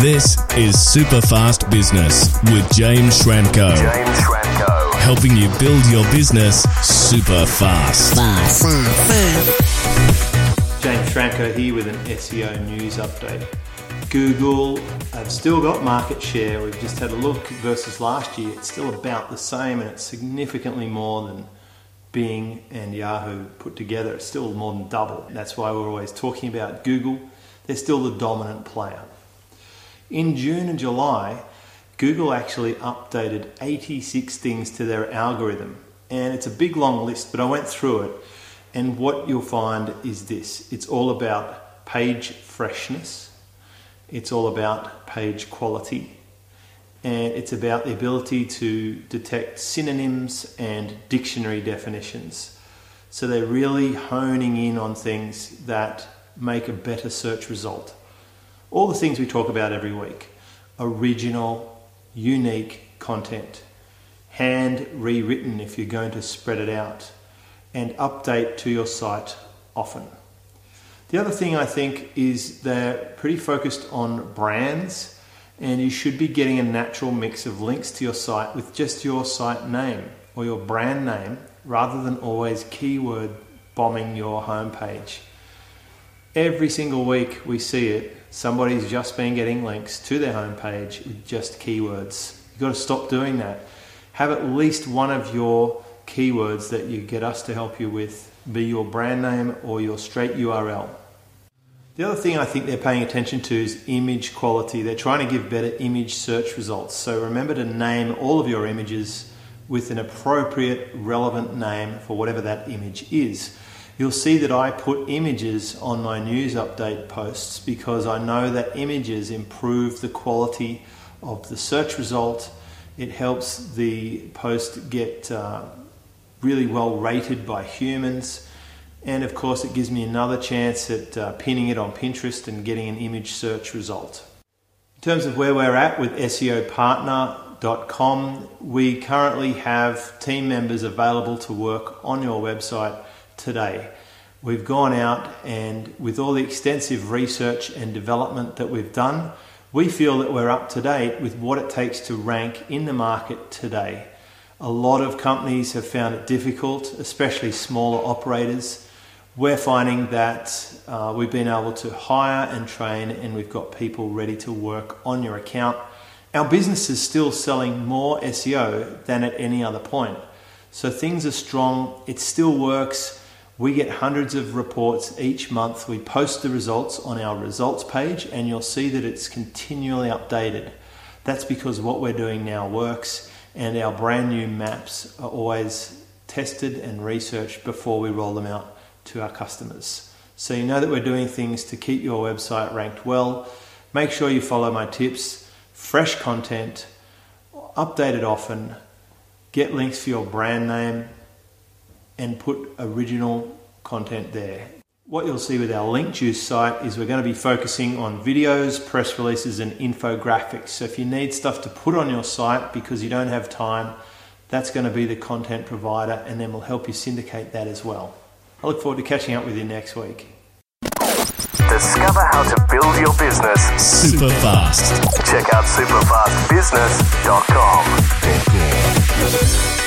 This is Superfast Business with James Schramko. Helping you build your business super fast. James Schramko here with an SEO news update. Google have still got market share. We've just had a look versus last year. It's still about the same, and it's significantly more than Bing and Yahoo put together. It's still more than double. That's why we're always talking about Google. They're still the dominant player. In June and July, Google actually updated 86 things to their algorithm. And it's a big long list, but I went through it. And what you'll find is this. It's all about page freshness. It's all about page quality. And it's about the ability to detect synonyms and dictionary definitions. So they're really honing in on things that make a better search result. All the things we talk about every week. Original, unique content. Hand rewritten if you're going to spread it out. And update to your site often. The other thing I think is they're pretty focused on brands, and you should be getting a natural mix of links to your site with just your site name or your brand name rather than always keyword bombing your homepage. Every single week we see it. Somebody's just been getting links to their homepage with just keywords. You've got to stop doing that. Have at least one of your keywords that you get us to help you with be your brand name or your straight URL. The other thing I think they're paying attention to is image quality. They're trying to give better image search results. So remember to name all of your images with an appropriate, relevant name for whatever that image is. You'll see that I put images on my news update posts because I know that images improve the quality of the search result. It helps the post get really well rated by humans. And of course it gives me another chance at pinning it on Pinterest and getting an image search result. In terms of where we're at with SEOpartner.com, we currently have team members available to work on your website today. We've gone out, and with all the extensive research and development that we've done, we feel that we're up to date with what it takes to rank in the market today. A lot of companies have found it difficult, especially smaller operators. We're finding that we've been able to hire and train, and we've got people ready to work on your account. Our business is still selling more SEO than at any other point. So things are strong. It still works. We get hundreds of reports each month. We post the results on our results page, and you'll see that it's continually updated. That's because what we're doing now works, and our brand new maps are always tested and researched before we roll them out to our customers. So you know that we're doing things to keep your website ranked well. Make sure you follow my tips. Fresh content, update it often, get links for your brand name, and put original content there. What you'll see with our Link Juice site is we're going to be focusing on videos, press releases, and infographics. So if you need stuff to put on your site because you don't have time, that's going to be the content provider, and then we'll help you syndicate that as well. I look forward to catching up with you next week. Discover how to build your business super fast. Check out superfastbusiness.com.